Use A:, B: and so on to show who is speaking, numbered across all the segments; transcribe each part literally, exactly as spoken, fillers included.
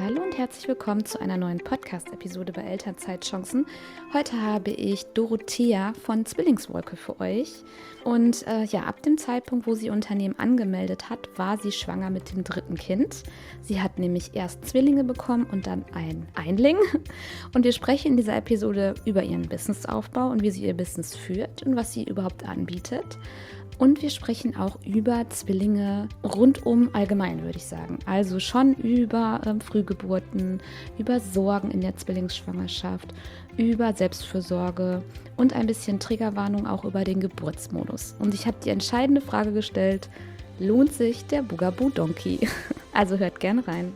A: Hallo und herzlich willkommen zu einer neuen Podcast-Episode bei Elternzeitchancen. Heute habe ich Dorothea von Zwillingswolke für euch. Und äh, ja, ab dem Zeitpunkt, wo sie ihr Unternehmen angemeldet hat, war sie schwanger mit dem dritten Kind. Sie hat nämlich erst Zwillinge bekommen und dann ein Einling. Und wir sprechen in dieser Episode über ihren Businessaufbau und wie sie ihr Business führt und was sie überhaupt anbietet. Und wir sprechen auch über Zwillinge rundum allgemein, würde ich sagen. Also schon über ähm, Frühgeburten, über Sorgen in der Zwillingsschwangerschaft, über Selbstfürsorge und ein bisschen Triggerwarnung auch über den Geburtsmodus. Und ich habe die entscheidende Frage gestellt, lohnt sich der Bugaboo Donkey? Also hört gerne rein.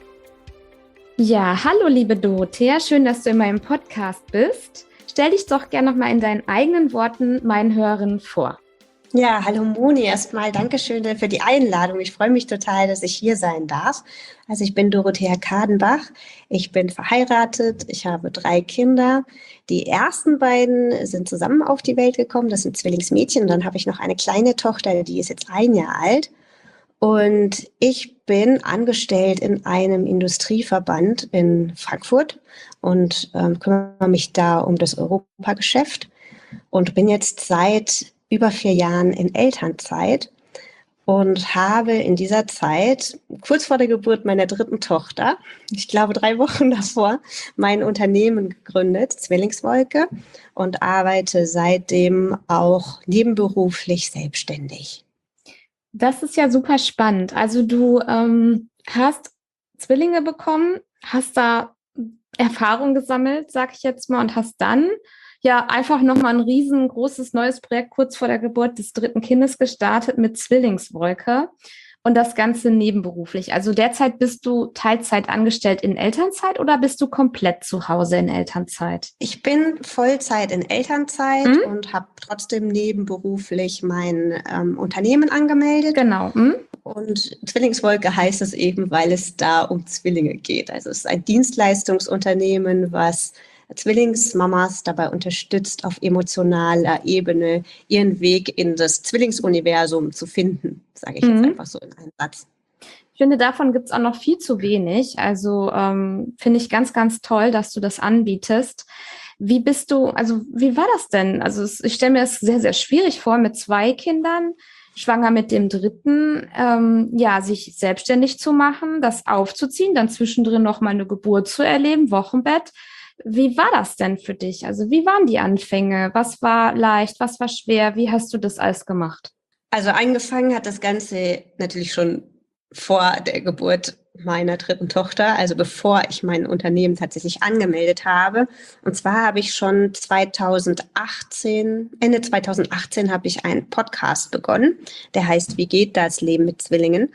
A: Ja, hallo liebe Dorothea, schön, dass du in meinem Podcast bist. Stell dich doch gerne nochmal in deinen eigenen Worten meinen Hörern vor.
B: Ja, hallo Moni, erstmal Dankeschön für die Einladung. Ich freue mich total, dass ich hier sein darf. Also ich bin Dorothea Kadenbach, ich bin verheiratet, ich habe drei Kinder. Die ersten beiden sind zusammen auf die Welt gekommen, das sind Zwillingsmädchen. Und dann habe ich noch eine kleine Tochter, die ist jetzt ein Jahr alt. Und ich bin angestellt in einem Industrieverband in Frankfurt und ähm, kümmere mich da um das Europageschäft und bin jetzt seit über vier Jahren in Elternzeit und habe in dieser Zeit, kurz vor der Geburt meiner dritten Tochter, ich glaube drei Wochen davor, mein Unternehmen gegründet, Zwillingswolke, und arbeite seitdem auch nebenberuflich selbstständig.
A: Das ist ja super spannend. Also du ähm, hast Zwillinge bekommen, hast da Erfahrung gesammelt, sag ich jetzt mal, und hast dann ja einfach nochmal ein riesengroßes neues Projekt kurz vor der Geburt des dritten Kindes gestartet mit Zwillingswolke und das Ganze nebenberuflich. Also derzeit bist du Teilzeit angestellt in Elternzeit oder bist du komplett zu Hause in Elternzeit?
B: Ich bin Vollzeit in Elternzeit hm? und habe trotzdem nebenberuflich mein ähm, Unternehmen angemeldet.
A: Genau. Hm?
B: Und Zwillingswolke heißt es eben, weil es da um Zwillinge geht. Also es ist ein Dienstleistungsunternehmen, was Zwillingsmamas dabei unterstützt, auf emotionaler Ebene ihren Weg in das Zwillingsuniversum zu finden, sage ich mhm. jetzt einfach so in einem Satz.
A: Ich finde, davon gibt es auch noch viel zu wenig. Also ähm, finde ich ganz, ganz toll, dass du das anbietest. Wie bist du, also wie war das denn? Also es, ich stelle mir das sehr, sehr schwierig vor, mit zwei Kindern, schwanger mit dem dritten, ähm, ja, sich selbstständig zu machen, das aufzuziehen, dann zwischendrin noch mal eine Geburt zu erleben, Wochenbett. Wie war das denn für dich? Also wie waren die Anfänge? Was war leicht? Was war schwer? Wie hast du das alles gemacht?
B: Also angefangen hat das Ganze natürlich schon vor der Geburt meiner dritten Tochter, also bevor ich mein Unternehmen tatsächlich angemeldet habe. Und zwar habe ich schon zweitausendachtzehn, Ende zweitausendachtzehn habe ich einen Podcast begonnen, der heißt Wie geht das Leben mit Zwillingen?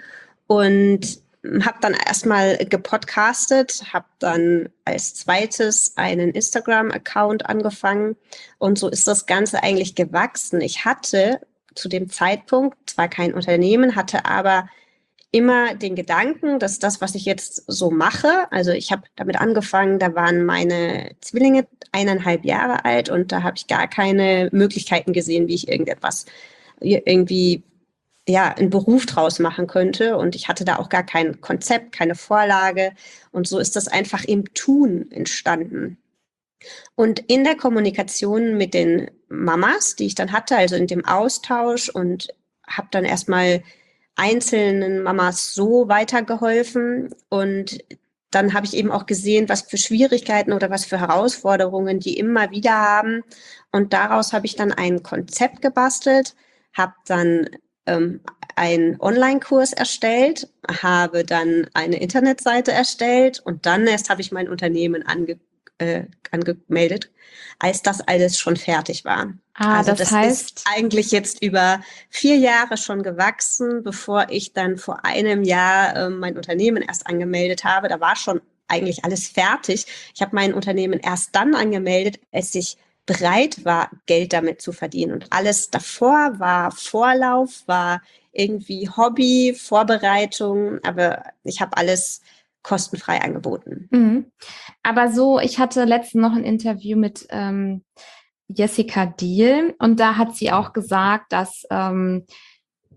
B: Und habe dann erstmal gepodcastet, habe dann als zweites einen Instagram-Account angefangen und so ist das Ganze eigentlich gewachsen. Ich hatte zu dem Zeitpunkt zwar kein Unternehmen, hatte aber immer den Gedanken, dass das, was ich jetzt so mache, also ich habe damit angefangen, da waren meine Zwillinge eineinhalb Jahre alt und da habe ich gar keine Möglichkeiten gesehen, wie ich irgendetwas irgendwie ja, einen Beruf draus machen könnte und ich hatte da auch gar kein Konzept, keine Vorlage und so ist das einfach im Tun entstanden. Und in der Kommunikation mit den Mamas, die ich dann hatte, also in dem Austausch und habe dann erstmal einzelnen Mamas so weitergeholfen und dann habe ich eben auch gesehen, was für Schwierigkeiten oder was für Herausforderungen die immer wieder haben und daraus habe ich dann ein Konzept gebastelt, habe dann ähm, einen Online-Kurs erstellt, habe dann eine Internetseite erstellt und dann erst habe ich mein Unternehmen ange, äh, angemeldet, als das alles schon fertig war.
A: Ah,
B: also
A: das,
B: das
A: heißt,
B: ist eigentlich jetzt über vier Jahre schon gewachsen, bevor ich dann vor einem Jahr äh, mein Unternehmen erst angemeldet habe. Da war schon eigentlich alles fertig. Ich habe mein Unternehmen erst dann angemeldet, als ich bereit war, Geld damit zu verdienen. Und alles davor war Vorlauf, war irgendwie Hobby, Vorbereitung, aber ich habe alles kostenfrei angeboten.
A: Mhm. Aber so, ich hatte letztens noch ein Interview mit ähm, Jessica Diel und da hat sie auch gesagt, dass ähm,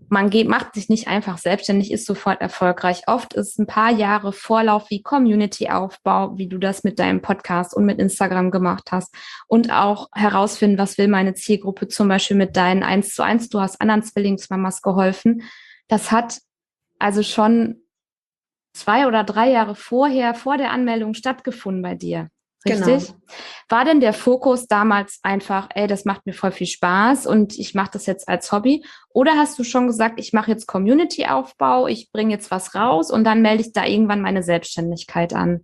A: man geht, macht sich nicht einfach selbstständig, ist sofort erfolgreich. Oft ist ein paar Jahre Vorlauf wie Community-Aufbau, wie du das mit deinem Podcast und mit Instagram gemacht hast. Und auch herausfinden, was will meine Zielgruppe, zum Beispiel mit deinen eins zu eins. Du hast anderen Zwillingsmamas geholfen. Das hat also schon zwei oder drei Jahre vorher, vor der Anmeldung stattgefunden bei dir. Richtig?
B: Genau.
A: War denn der Fokus damals einfach, ey, das macht mir voll viel Spaß und ich mache das jetzt als Hobby? Oder hast du schon gesagt, ich mache jetzt Community-Aufbau, ich bringe jetzt was raus und dann melde ich da irgendwann meine Selbstständigkeit an?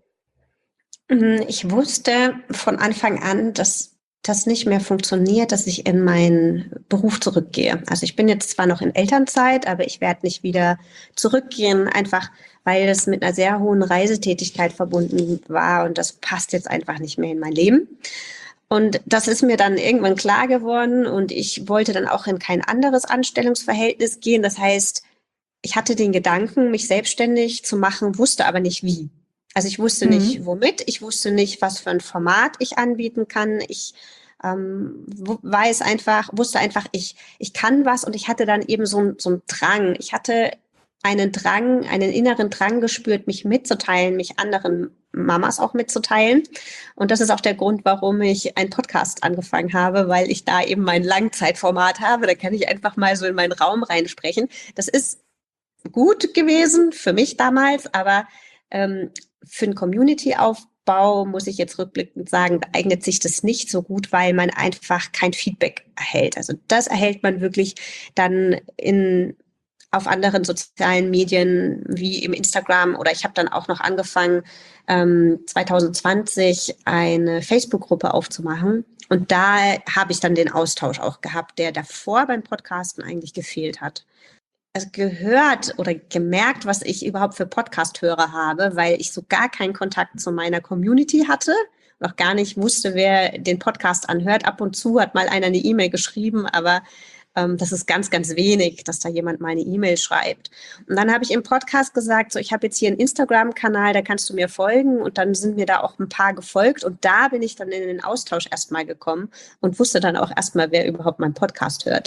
B: Ich wusste von Anfang an, dass das nicht mehr funktioniert, dass ich in meinen Beruf zurückgehe. Also ich bin jetzt zwar noch in Elternzeit, aber ich werde nicht wieder zurückgehen, einfach weil es mit einer sehr hohen Reisetätigkeit verbunden war und das passt jetzt einfach nicht mehr in mein Leben. Und das ist mir dann irgendwann klar geworden und ich wollte dann auch in kein anderes Anstellungsverhältnis gehen. Das heißt, ich hatte den Gedanken, mich selbstständig zu machen, wusste aber nicht wie. Also ich wusste nicht,
A: Mhm.
B: womit, ich wusste nicht, was für ein Format ich anbieten kann. Ich ähm, weiß einfach, wusste einfach, ich, ich kann was und ich hatte dann eben so, so einen Drang. Ich hatte einen Drang, einen inneren Drang gespürt, mich mitzuteilen, mich anderen Mamas auch mitzuteilen. Und das ist auch der Grund, warum ich einen Podcast angefangen habe, weil ich da eben mein Langzeitformat habe. Da kann ich einfach mal so in meinen Raum reinsprechen. Das ist gut gewesen für mich damals, aber ähm, für einen Community-Aufbau muss ich jetzt rückblickend sagen, da eignet sich das nicht so gut, weil man einfach kein Feedback erhält. Also das erhält man wirklich dann in auf anderen sozialen Medien wie im Instagram oder ich habe dann auch noch angefangen, ähm, zwanzig zwanzig eine Facebook-Gruppe aufzumachen und da habe ich dann den Austausch auch gehabt, der davor beim Podcasten eigentlich gefehlt hat. Also gehört oder gemerkt, was ich überhaupt für Podcast-Hörer habe, weil ich so gar keinen Kontakt zu meiner Community hatte, noch gar nicht wusste, wer den Podcast anhört. Ab und zu hat mal einer eine E-Mail geschrieben, aber ähm, das ist ganz, ganz wenig, dass da jemand mal eine E-Mail schreibt. Und dann habe ich im Podcast gesagt, so ich habe jetzt hier einen Instagram-Kanal, da kannst du mir folgen und dann sind mir da auch ein paar gefolgt und da bin ich dann in den Austausch erstmal gekommen und wusste dann auch erstmal, wer überhaupt meinen Podcast hört.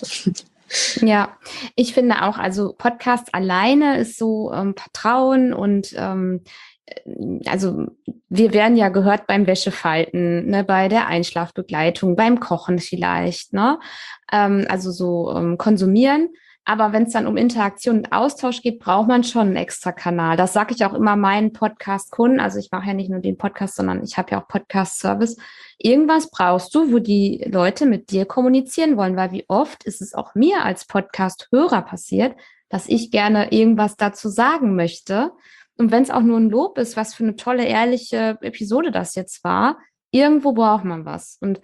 A: Ja, ich finde auch, also Podcast alleine ist so ähm, Vertrauen und ähm, äh, also wir werden ja gehört beim Wäschefalten, ne, bei der Einschlafbegleitung, beim Kochen vielleicht, ne? Ähm, also so ähm, konsumieren. Aber wenn es dann um Interaktion und Austausch geht, braucht man schon einen extra Kanal. Das sage ich auch immer meinen Podcast-Kunden. Also ich mache ja nicht nur den Podcast, sondern ich habe ja auch Podcast-Service. Irgendwas brauchst du, wo die Leute mit dir kommunizieren wollen, weil wie oft ist es auch mir als Podcast-Hörer passiert, dass ich gerne irgendwas dazu sagen möchte. Und wenn es auch nur ein Lob ist, was für eine tolle, ehrliche Episode das jetzt war, irgendwo braucht man was. Und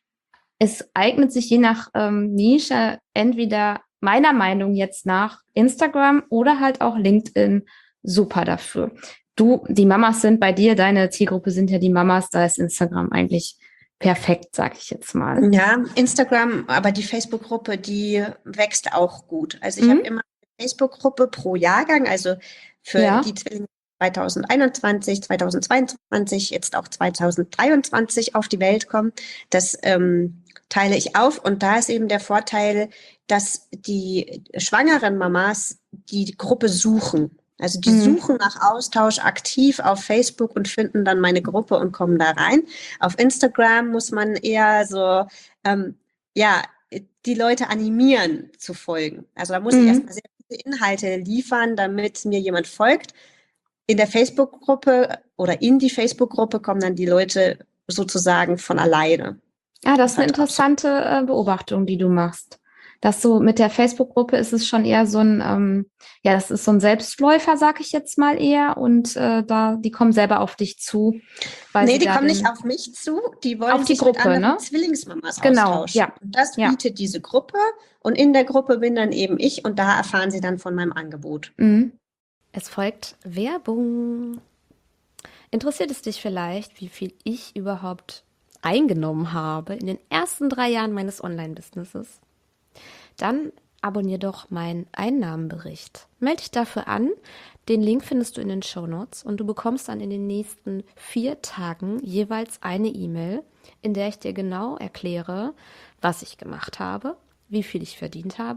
A: es eignet sich je nach ähm, Nische entweder meiner Meinung jetzt nach Instagram oder halt auch LinkedIn super dafür. Du, die Mamas sind bei dir, deine Zielgruppe sind ja die Mamas, da ist Instagram eigentlich perfekt, sag ich jetzt mal.
B: Ja, Instagram, aber die Facebook-Gruppe, die wächst auch gut. Also ich habe
A: Mhm.
B: immer eine Facebook-Gruppe pro Jahrgang, also für
A: Ja.
B: die Zwillinge zwanzig einundzwanzig, zwanzig zweiundzwanzig, jetzt auch zwanzig dreiundzwanzig auf die Welt kommen. Das ähm, teile ich auf und da ist eben der Vorteil, dass die schwangeren Mamas die Gruppe suchen. Also die
A: Mhm.
B: suchen nach Austausch aktiv auf Facebook und finden dann meine Gruppe und kommen da rein. Auf Instagram muss man eher so, ähm, ja, die Leute animieren zu folgen. Also da muss ich
A: Mhm.
B: erstmal sehr viele Inhalte liefern, damit mir jemand folgt. In der Facebook-Gruppe oder in die Facebook-Gruppe kommen dann die Leute sozusagen von alleine.
A: Ja, das
B: Das
A: ist eine
B: hat auch so.
A: interessante äh, Beobachtung, die du machst. Dass so mit der Facebook-Gruppe ist es schon eher so ein, ähm, ja, das ist so ein Selbstläufer, sag ich jetzt mal eher. Und äh, da, die kommen selber auf dich zu, weil
B: Nee,
A: sie
B: die
A: da
B: kommen nicht
A: den,
B: auf mich zu, die
A: auf
B: wollen
A: die
B: sich mit
A: Gruppe,
B: anderen
A: ne?
B: Zwillingsmamas
A: Genau,
B: austauschen.
A: ja,
B: Und das
A: ja.
B: bietet diese Gruppe und in der Gruppe bin dann eben ich und da erfahren sie dann von meinem Angebot.
A: Mhm.
C: Es folgt Werbung. Interessiert es dich vielleicht, wie viel ich überhaupt eingenommen habe in den ersten drei Jahren meines Online-Businesses? Dann abonnier doch meinen Einnahmenbericht. Melde dich dafür an. Den Link findest du in den Shownotes und du bekommst dann in den nächsten vier Tagen jeweils eine E-Mail, in der ich dir genau erkläre, was ich gemacht habe, wie viel ich verdient habe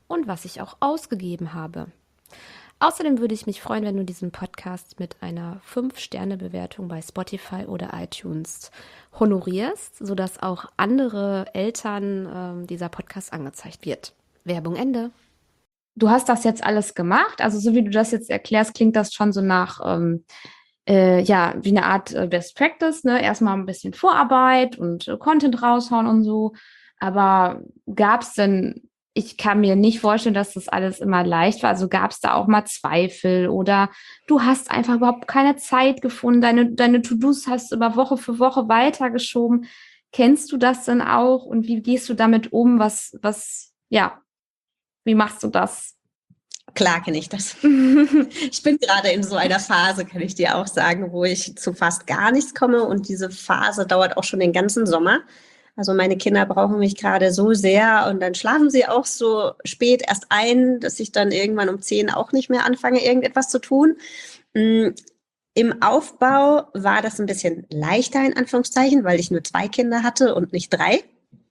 C: und was ich auch ausgegeben habe. Außerdem würde ich mich freuen, wenn du diesen Podcast mit einer fünf Sterne Bewertung bei Spotify oder iTunes honorierst, sodass auch andere Eltern äh, dieser Podcast angezeigt wird. Werbung Ende.
A: Du hast das jetzt alles gemacht, also so wie du das jetzt erklärst, klingt das schon so nach, ähm, äh, ja, wie eine Art äh, Best Practice, ne? Erstmal ein bisschen Vorarbeit und äh, Content raushauen und so. Aber gab es denn, ich kann mir nicht vorstellen, dass das alles immer leicht war. Also gab es da auch mal Zweifel oder du hast einfach überhaupt keine Zeit gefunden, deine, deine To-Dos hast du über Woche für Woche weitergeschoben. Kennst du das denn auch und wie gehst du damit um? Was, was, ja, wie machst du das?
B: Klar kenne ich das. Ich bin gerade in so einer Phase, kann ich dir auch sagen, wo ich zu fast gar nichts komme und diese Phase dauert auch schon den ganzen Sommer. Also meine Kinder brauchen mich gerade so sehr und dann schlafen sie auch so spät erst ein, dass ich dann irgendwann um zehn auch nicht mehr anfange, irgendetwas zu tun. Im Aufbau war das ein bisschen leichter in Anführungszeichen, weil ich nur zwei Kinder hatte und nicht drei.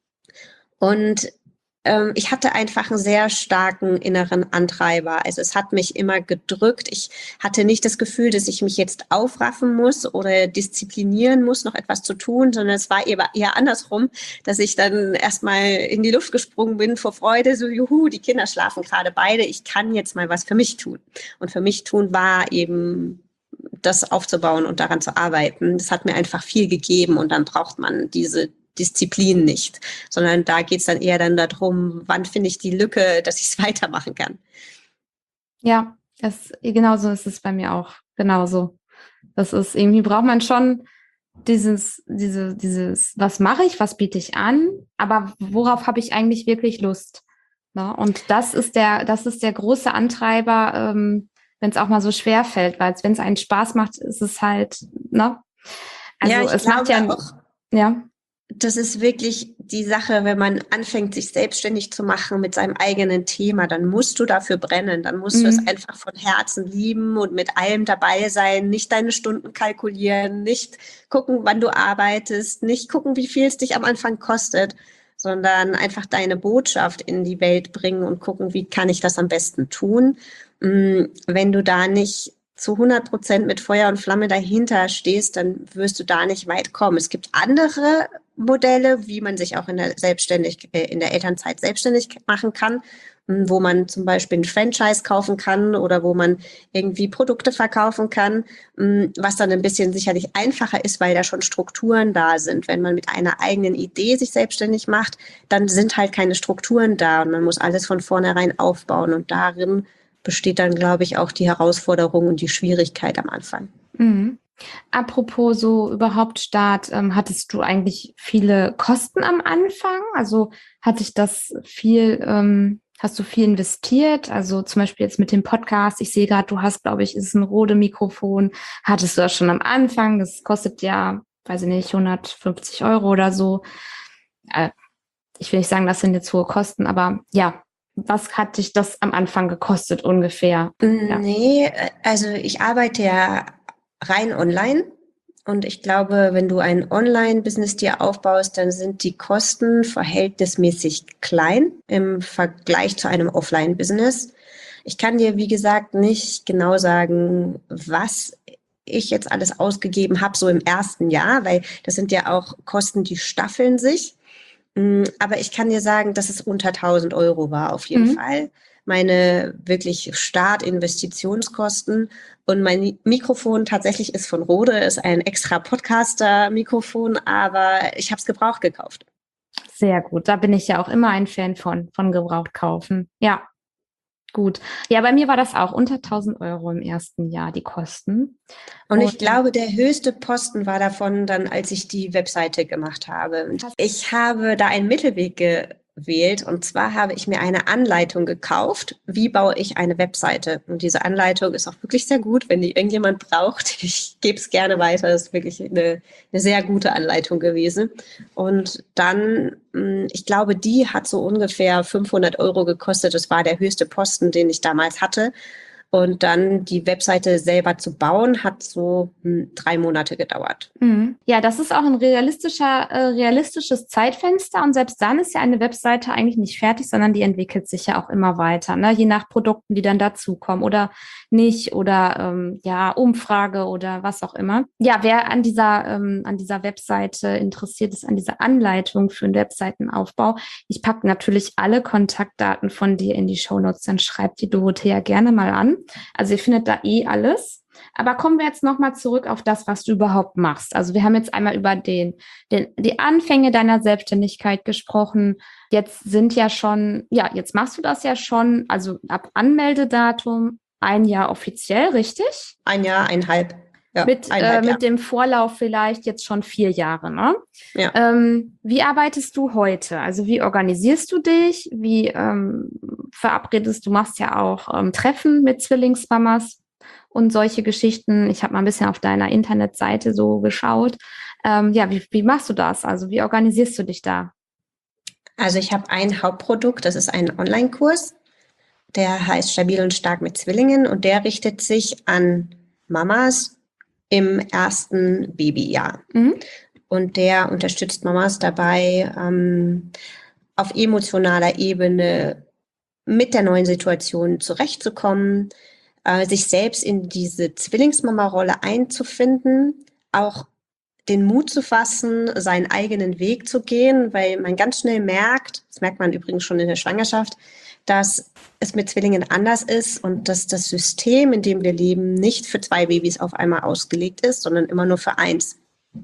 B: Und ähm, ich hatte einfach einen sehr starken inneren Antreiber. Also es hat mich immer gedrückt. Ich hatte nicht das Gefühl, dass ich mich jetzt aufraffen muss oder disziplinieren muss, noch etwas zu tun, sondern es war eher, eher andersrum, dass ich dann erstmal in die Luft gesprungen bin vor Freude, so juhu, die Kinder schlafen gerade beide, ich kann jetzt mal was für mich tun. Und für mich tun war eben das aufzubauen und daran zu arbeiten. Das hat mir einfach viel gegeben und dann braucht man diese Disziplin nicht, sondern da geht es dann eher dann darum, wann finde ich die Lücke, dass ich es weitermachen kann.
A: Ja, das, genauso ist es bei mir auch. Genauso. Das ist, irgendwie braucht man schon dieses, diese, dieses, was mache ich, was biete ich an, aber worauf habe ich eigentlich wirklich Lust? Ne? Und das ist der, das ist der große Antreiber, ähm, wenn es auch mal so schwer fällt, weil wenn es einen Spaß macht, ist es halt, ne? Also
B: ja, ich
A: es macht ja
B: auch,
A: ja.
B: Das ist wirklich die Sache, wenn man anfängt, sich selbstständig zu machen mit seinem eigenen Thema, dann musst du dafür brennen, dann musst mhm. du es einfach von Herzen lieben und mit allem dabei sein, nicht deine Stunden kalkulieren, nicht gucken, wann du arbeitest, nicht gucken, wie viel es dich am Anfang kostet, sondern einfach deine Botschaft in die Welt bringen und gucken, wie kann ich das am besten tun. Wenn du da nicht zu hundert Prozent mit Feuer und Flamme dahinter stehst, dann wirst du da nicht weit kommen. Es gibt andere Modelle, wie man sich auch in der selbstständig, äh, in der Elternzeit selbstständig machen kann, wo man zum Beispiel ein Franchise kaufen kann oder wo man irgendwie Produkte verkaufen kann, was dann ein bisschen sicherlich einfacher ist, weil da schon Strukturen da sind. Wenn man mit einer eigenen Idee sich selbstständig macht, dann sind halt keine Strukturen da und man muss alles von vornherein aufbauen und darin besteht dann, glaube ich, auch die Herausforderung und die Schwierigkeit am Anfang.
A: Mhm. Apropos so überhaupt Start, ähm, hattest du eigentlich viele Kosten am Anfang? Also hatte ich das viel, ähm, hast du viel investiert? Also zum Beispiel jetzt mit dem Podcast. Ich sehe gerade, du hast, glaube ich, ist ein Rode-Mikrofon. Hattest du das schon am Anfang? Das kostet ja, weiß ich nicht, hundertfünfzig Euro oder so. Äh, ich will nicht sagen, das sind jetzt hohe Kosten, aber ja. Was hat dich das am Anfang gekostet ungefähr?
B: Ja. Nee, also ich arbeite ja rein online und ich glaube, wenn du ein Online-Business dir aufbaust, dann sind die Kosten verhältnismäßig klein im Vergleich zu einem Offline-Business. Ich kann dir, wie gesagt, nicht genau sagen, was ich jetzt alles ausgegeben habe, so im ersten Jahr, weil das sind ja auch Kosten, die staffeln sich. Aber ich kann dir sagen, dass es unter tausend Euro war auf jeden mhm. Fall. Meine wirklich Start-Investitionskosten und mein Mikrofon tatsächlich ist von Rode, ist ein extra Podcaster-Mikrofon, aber ich habe es gebraucht gekauft.
A: Sehr gut, da bin ich ja auch immer ein Fan von, von gebraucht kaufen. Ja, gut. Ja, bei mir war das auch unter tausend Euro im ersten Jahr, die Kosten.
B: Und ich glaube, der höchste Posten war davon dann, als ich die Webseite gemacht habe. Ich habe da einen Mittelweg gewählt und zwar habe ich mir eine Anleitung gekauft, wie baue ich eine Webseite. Und diese Anleitung ist auch wirklich sehr gut, wenn die irgendjemand braucht. Ich gebe es gerne weiter, das ist wirklich eine, eine sehr gute Anleitung gewesen. Und dann, ich glaube, die hat so ungefähr fünfhundert Euro gekostet. Das war der höchste Posten, den ich damals hatte. Und dann die Webseite selber zu bauen, hat so hm, drei Monate gedauert.
A: Mhm. Ja, das ist auch ein realistischer, äh, realistisches Zeitfenster. Und selbst dann ist ja eine Webseite eigentlich nicht fertig, sondern die entwickelt sich ja auch immer weiter, ne? Je nach Produkten, die dann dazukommen oder nicht oder ähm, ja, Umfrage oder was auch immer. Ja, wer an dieser, ähm, an dieser Webseite interessiert ist, an dieser Anleitung für einen Webseitenaufbau, ich packe natürlich alle Kontaktdaten von dir in die Shownotes, dann schreibt die Dorothea gerne mal an. Also ihr findet da eh alles. Aber kommen wir jetzt nochmal zurück auf das, was du überhaupt machst. Also wir haben jetzt einmal über den, den, die Anfänge deiner Selbstständigkeit gesprochen. Jetzt sind ja schon, ja, jetzt machst du das ja schon, also ab Anmeldedatum ein Jahr offiziell, richtig?
B: Ein Jahr, eineinhalb. Ja,
A: mit,
B: eineinhalb
A: äh,
B: Jahre.
A: mit dem Vorlauf vielleicht jetzt schon vier Jahre, ne?
B: Ja.
A: Ähm, wie arbeitest du heute? Also wie organisierst du dich? Wie ähm, verabredest du? Machst ja auch ähm, Treffen mit Zwillingsmamas und solche Geschichten. Ich habe mal ein bisschen auf deiner Internetseite so geschaut. Ähm, ja, wie, wie machst du das? Also wie organisierst du dich da?
B: Also ich habe ein Hauptprodukt, das ist ein Online-Kurs, der heißt Stabil und stark mit Zwillingen und der richtet sich an Mamas im ersten Babyjahr.
A: Mhm.
B: Und der unterstützt Mamas dabei, ähm, auf emotionaler Ebene mit der neuen Situation zurechtzukommen, äh, sich selbst in diese Zwillingsmama-Rolle einzufinden, auch den Mut zu fassen, seinen eigenen Weg zu gehen, weil man ganz schnell merkt, das merkt man übrigens schon in der Schwangerschaft, dass es mit Zwillingen anders ist und dass das System, in dem wir leben, nicht für zwei Babys auf einmal ausgelegt ist, sondern immer nur für eins.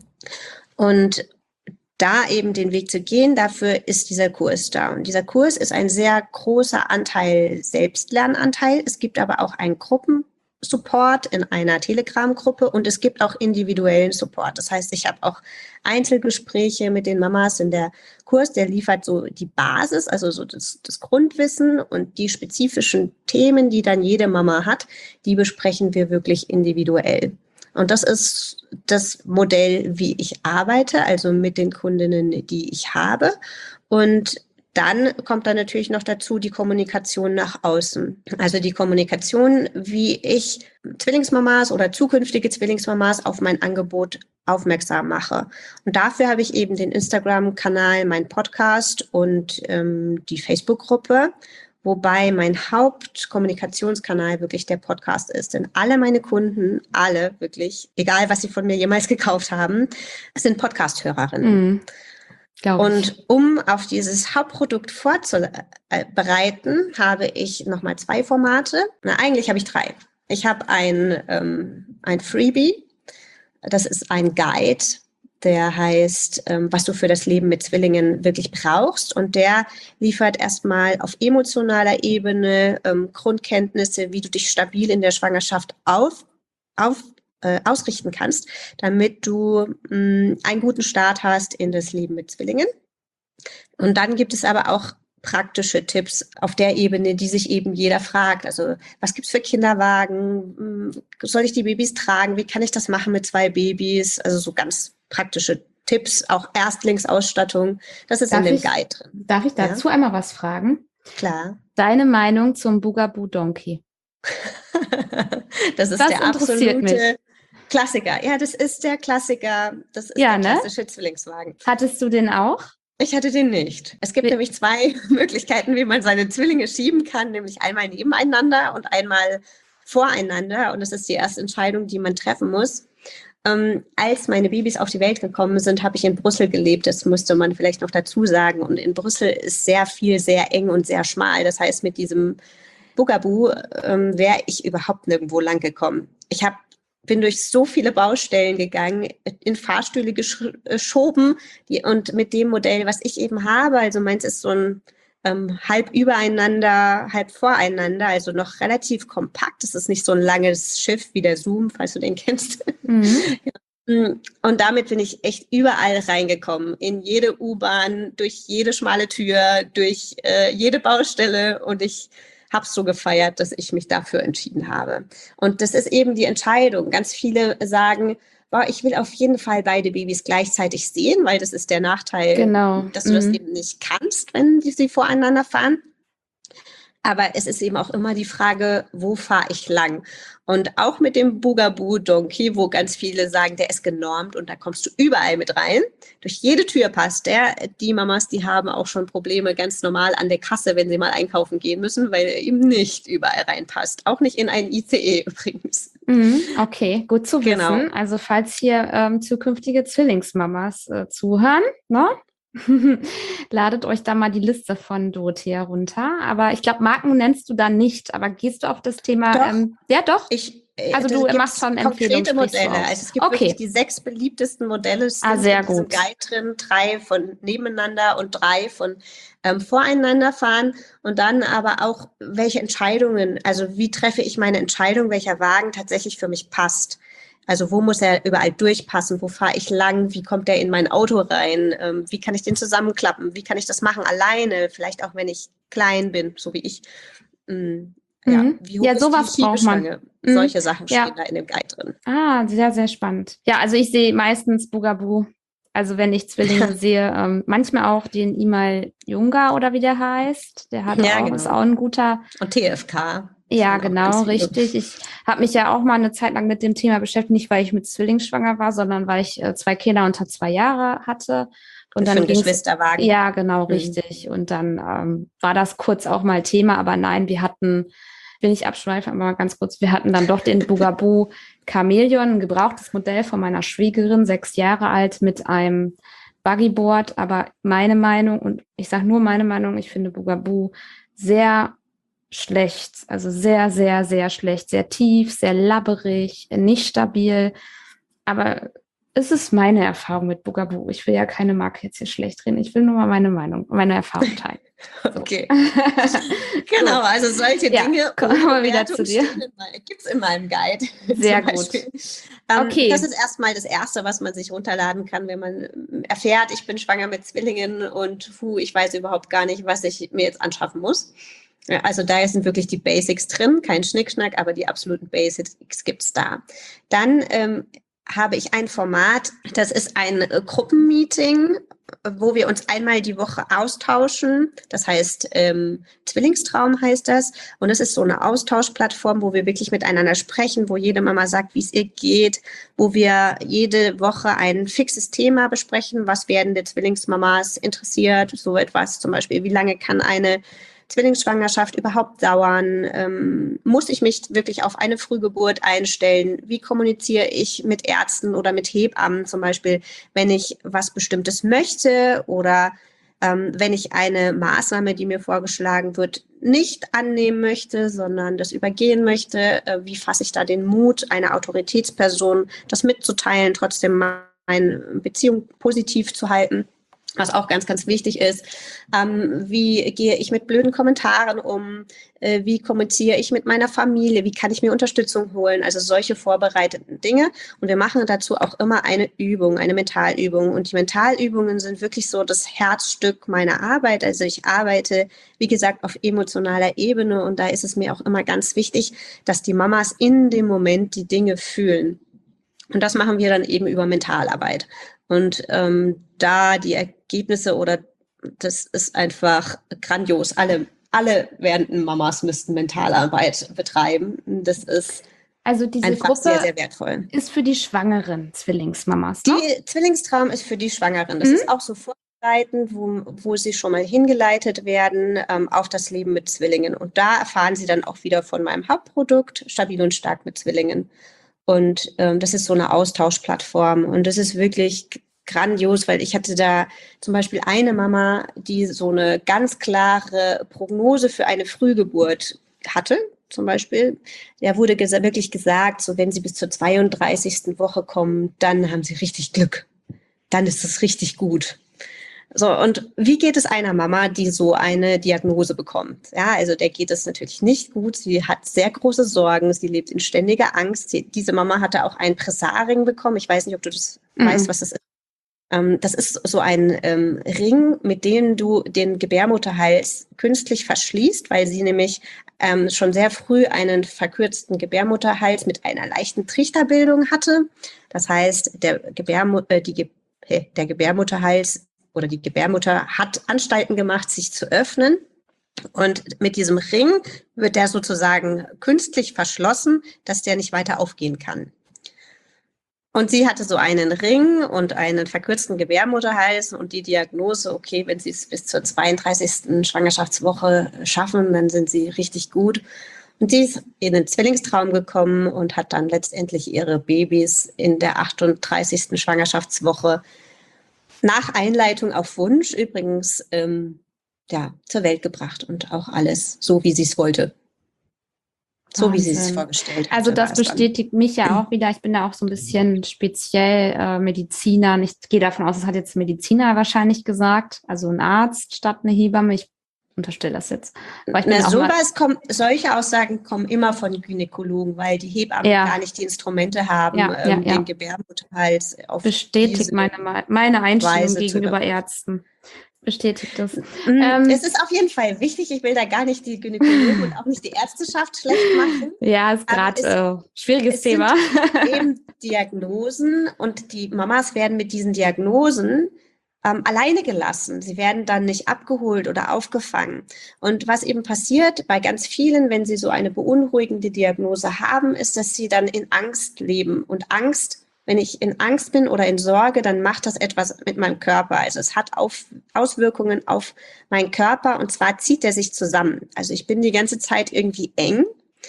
B: Und da eben den Weg zu gehen, dafür ist dieser Kurs da. Und dieser Kurs ist ein sehr großer Anteil Selbstlernanteil. Es gibt aber auch einen Gruppensupport in einer Telegram-Gruppe und es gibt auch individuellen Support. Das heißt, ich habe auch Einzelgespräche mit den Mamas in der Kurs, der liefert so die Basis, also so das, das Grundwissen und die spezifischen Themen, die dann jede Mama hat, die besprechen wir wirklich individuell. Und das ist das Modell, wie ich arbeite, also mit den Kundinnen, die ich habe. Und dann kommt dann natürlich noch dazu die Kommunikation nach außen. Also die Kommunikation, wie ich Zwillingsmamas oder zukünftige Zwillingsmamas auf mein Angebot aufmerksam mache. Und dafür habe ich eben den Instagram-Kanal, meinen Podcast und ähm, die Facebook-Gruppe. Wobei mein Hauptkommunikationskanal wirklich der Podcast ist. Denn alle meine Kunden, alle wirklich, egal was sie von mir jemals gekauft haben, sind Podcast-Hörerinnen.
A: Mhm.
B: Und um auf dieses Hauptprodukt vorzubereiten, habe ich nochmal zwei Formate. Na, eigentlich habe ich drei. Ich habe ein, ähm, ein Freebie. Das ist ein Guide, der heißt, ähm, was du für das Leben mit Zwillingen wirklich brauchst. Und der liefert erstmal auf emotionaler Ebene ähm, Grundkenntnisse, wie du dich stabil in der Schwangerschaft auf, auf, äh, ausrichten kannst, damit du mh, einen guten Start hast in das Leben mit Zwillingen. Und dann gibt es aber auch praktische Tipps auf der Ebene, die sich eben jeder fragt. Also was gibt's für Kinderwagen? Soll ich die Babys tragen? Wie kann ich das machen mit zwei Babys? Also so ganz praktische Tipps, auch Erstlingsausstattung. Das ist
A: Darf
B: in dem
A: ich-
B: Guide drin.
A: Darf ich dazu einmal was fragen?
B: Klar.
A: Deine Meinung zum Bugaboo Donkey?
B: Das ist
A: Das
B: der
A: interessiert
B: absolute
A: mich.
B: Klassiker. Ja, das ist der Klassiker. Das ist
A: Ja,
B: der
A: ne?
B: klassische Zwillingswagen.
A: Hattest du den auch?
B: Ich hatte den nicht. Es gibt
A: Wie-
B: nämlich zwei Möglichkeiten, wie man seine Zwillinge schieben kann, nämlich einmal nebeneinander und einmal voreinander. Und das ist die erste Entscheidung, die man treffen muss. Ähm, als meine Babys auf die Welt gekommen sind, habe ich in Brüssel gelebt. Das müsste man vielleicht noch dazu sagen. Und in Brüssel ist sehr viel, sehr eng und sehr schmal. Das heißt, mit diesem Bugaboo ähm, wäre ich überhaupt nirgendwo lang gekommen. Ich habe bin durch so viele Baustellen gegangen, in Fahrstühle geschoben die, und mit dem Modell, was ich eben habe, also meins ist so ein ähm, halb übereinander, halb voreinander, also noch relativ kompakt. Es ist nicht so ein langes Schiff wie der Zoom, falls du den kennst.
A: Mhm.
B: Und damit bin ich echt überall reingekommen, in jede U-Bahn, durch jede schmale Tür, durch äh, jede Baustelle und ich habe es so gefeiert, dass ich mich dafür entschieden habe. Und das ist eben die Entscheidung. Ganz viele sagen, boah, ich will auf jeden Fall beide Babys gleichzeitig sehen, weil das ist der Nachteil,
A: Genau.
B: dass du das
A: Mhm.
B: eben nicht kannst, wenn sie voreinander fahren. Aber es ist eben auch immer die Frage, wo fahre ich lang? Und auch mit dem Bugaboo Donkey, wo ganz viele sagen, der ist genormt und da kommst du überall mit rein. Durch jede Tür passt der. Die Mamas, die haben auch schon Probleme ganz normal an der Kasse, wenn sie mal einkaufen gehen müssen, weil er eben nicht überall reinpasst. Auch nicht in einen I C E übrigens.
A: Mhm, okay, gut zu wissen.
B: Genau.
A: Also falls hier ähm, zukünftige Zwillingsmamas äh, zuhören, ne? Ladet euch da mal die Liste von Dorothea runter. Aber ich glaube, Marken nennst du da nicht. Aber gehst du auf das Thema?
B: Doch.
A: Ähm, ja, doch.
B: Ich, äh,
A: Also
B: das
A: du
B: gibt's
A: machst schon Empfehlungen.
B: konkrete
A: sprichst du
B: Modelle.
A: aus.
B: Also es gibt
A: Okay.
B: wirklich die sechs beliebtesten Modelle. Es
A: Ah,
B: sind
A: sehr
B: in diesem
A: gut.
B: Guide drin, drei von nebeneinander und drei von ähm, voreinander fahren. Und dann aber auch, welche Entscheidungen, also wie treffe ich meine Entscheidung, welcher Wagen tatsächlich für mich passt. Also wo muss er überall durchpassen? Wo fahre ich lang? Wie kommt der in mein Auto rein? Ähm, wie kann ich den zusammenklappen? Wie kann ich das machen alleine? Vielleicht auch, wenn ich klein bin, so wie ich. Ähm, ja,
A: Mhm.
B: wie hoch
A: Ja,
B: ist
A: sowas
B: die
A: braucht man.
B: Kiebestange?
A: Mhm.
B: Solche Sachen
A: Ja.
B: stehen da in dem Guide drin.
A: Ah, sehr, sehr spannend. Ja, also ich sehe meistens Bugaboo. Also wenn ich Zwillinge sehe, ähm, manchmal auch den Imal Junga oder wie der heißt. Der hat
B: Ja,
A: auch,
B: genau.
A: ist auch ein guter.
B: Und T F K.
A: Ja,
B: fahren auch ganz
A: genau,
B: viele.
A: richtig. Ich habe mich ja auch mal eine Zeit lang mit dem Thema beschäftigt, nicht weil ich mit Zwillingsschwanger war, sondern weil ich äh, zwei Kinder unter zwei Jahre hatte. Und
B: Für
A: dann
B: einen
A: ging's,
B: Geschwisterwagen.
A: ja, genau,
B: Mhm.
A: richtig. Und dann ähm, war das kurz auch mal Thema, aber nein, wir hatten, will ich abschweifen, aber mal ganz kurz, wir hatten dann doch den Bugaboo Chameleon, ein gebrauchtes Modell von meiner Schwiegerin, sechs Jahre alt, mit einem Buggyboard. Aber meine Meinung, und ich sage nur meine Meinung, ich finde Bugaboo sehr schlecht, also sehr, sehr, sehr schlecht, sehr tief, sehr labberig, nicht stabil. Aber es ist meine Erfahrung mit Bugaboo. Ich will ja keine Marke jetzt hier schlecht reden. Ich will nur mal meine Meinung, meine Erfahrung teilen. So.
B: Okay. Genau, also solche
A: Ja,
B: Dinge
A: kommen wir wieder zu dir.
B: gibt es in meinem Guide.
A: Sehr
B: zum
A: gut.
B: Beispiel. Ähm,
A: Okay.
B: Das ist erstmal das Erste, was man sich runterladen kann, wenn man ähm, erfährt, ich bin schwanger mit Zwillingen und puh, ich weiß überhaupt gar nicht, was ich mir jetzt anschaffen muss. Ja, also da sind wirklich die Basics drin, kein Schnickschnack, aber die absoluten Basics gibt's da. Dann ähm, habe ich ein Format, das ist ein äh, Gruppenmeeting, wo wir uns einmal die Woche austauschen. Das heißt, ähm, Zwillingstraum heißt das. Und es ist so eine Austauschplattform, wo wir wirklich miteinander sprechen, wo jede Mama sagt, wie es ihr geht, wo wir jede Woche ein fixes Thema besprechen. Was werden der Zwillingsmamas interessiert? So etwas zum Beispiel, wie lange kann eine Zwillingsschwangerschaft überhaupt dauern? Ähm, muss ich mich wirklich auf eine Frühgeburt einstellen? Wie kommuniziere ich mit Ärzten oder mit Hebammen zum Beispiel, wenn ich was Bestimmtes möchte oder ähm, wenn ich eine Maßnahme, die mir vorgeschlagen wird, nicht annehmen möchte, sondern das übergehen möchte? Äh, wie fasse ich da den Mut, einer Autoritätsperson das mitzuteilen, trotzdem meine Beziehung positiv zu halten? Was auch ganz, ganz wichtig ist. Ähm, wie gehe ich mit blöden Kommentaren um? Äh, wie kommuniziere ich mit meiner Familie? Wie kann ich mir Unterstützung holen? Also solche vorbereiteten Dinge. Und wir machen dazu auch immer eine Übung, eine Mentalübung. Und die Mentalübungen sind wirklich so das Herzstück meiner Arbeit. Also ich arbeite, wie gesagt, auf emotionaler Ebene. Und da ist es mir auch immer ganz wichtig, dass die Mamas in dem Moment die Dinge fühlen. Und das machen wir dann eben über Mentalarbeit. Und ähm, da die Ergebnisse oder das ist einfach grandios. Alle, alle werdenden Mamas müssten Mentalarbeit betreiben. Das ist
A: Also diese
B: einfach
A: Gruppe
B: sehr, sehr wertvoll.
A: ist für die schwangeren Zwillingsmamas, ne?
B: Die Zwillingstraum ist für die Schwangeren. Das
A: Mhm.
B: ist auch so vorbereitend, wo, wo sie schon mal hingeleitet werden ähm, auf das Leben mit Zwillingen. Und da erfahren sie dann auch wieder von meinem Hauptprodukt, Stabil und Stark mit Zwillingen. Und ähm, das ist so eine Austauschplattform. Und das ist wirklich grandios, weil ich hatte da zum Beispiel eine Mama, die so eine ganz klare Prognose für eine Frühgeburt hatte. Zum Beispiel, da wurde ges- wirklich gesagt, so wenn sie bis zur zweiunddreißigsten Woche kommen, dann haben sie richtig Glück. Dann ist es richtig gut. So, und wie geht es einer Mama, die so eine Diagnose bekommt? Ja, also der geht es natürlich nicht gut. Sie hat sehr große Sorgen. Sie lebt in ständiger Angst. Sie, diese Mama hatte auch ein Pressaring bekommen. Ich weiß nicht, ob du das
A: Mhm.
B: weißt, was das ist. Ähm, das ist so ein ähm, Ring, mit dem du den Gebärmutterhals künstlich verschließt, weil sie nämlich ähm, schon sehr früh einen verkürzten Gebärmutterhals mit einer leichten Trichterbildung hatte. Das heißt, der, Gebärmu äh, die Ge der Gebärmutterhals oder die Gebärmutter hat Anstalten gemacht, sich zu öffnen. Und mit diesem Ring wird der sozusagen künstlich verschlossen, dass der nicht weiter aufgehen kann. Und sie hatte so einen Ring und einen verkürzten Gebärmutterhals und die Diagnose, okay, wenn sie es bis zur zweiunddreißigsten Schwangerschaftswoche schaffen, dann sind sie richtig gut. Und sie ist in den Zwillingstraum gekommen und hat dann letztendlich ihre Babys in der achtunddreißigsten Schwangerschaftswoche nach Einleitung auf Wunsch übrigens ähm, ja, zur Welt gebracht und auch alles so, wie sie es wollte. So, wie sie es vorgestellt hat.
A: Also das bestätigt mich ja auch wieder. Ich bin da auch so ein bisschen speziell äh, Mediziner. Ich gehe davon aus, das hat jetzt ein Mediziner wahrscheinlich gesagt, also ein Arzt statt eine Hebamme. Ich unterstelle das jetzt.
B: Aber ich bin Na, sowas kommt, solche Aussagen kommen immer von Gynäkologen, weil die Hebammen ja. gar nicht die Instrumente haben, ja, ähm, ja, den Gebärmutterhals auf
A: bestätigt meine, meine Einstellung Weise gegenüber Ärzten. Bestätigt das.
B: Ähm, es ist auf jeden Fall wichtig. Ich will da gar nicht die Gynäkologen und auch nicht die Ärzteschaft schlecht machen.
A: Ja, ist gerade ein äh, schwieriges
B: es
A: Thema.
B: Sind eben Diagnosen und die Mamas werden mit diesen Diagnosen ähm, alleine gelassen. Sie werden dann nicht abgeholt oder aufgefangen. Und was eben passiert bei ganz vielen, wenn sie so eine beunruhigende Diagnose haben, ist, dass sie dann in Angst leben. Und Angst, wenn ich in Angst bin oder in Sorge, dann macht das etwas mit meinem Körper. Also es hat auf, Auswirkungen auf meinen Körper und zwar zieht er sich zusammen. Also ich bin die ganze Zeit irgendwie eng.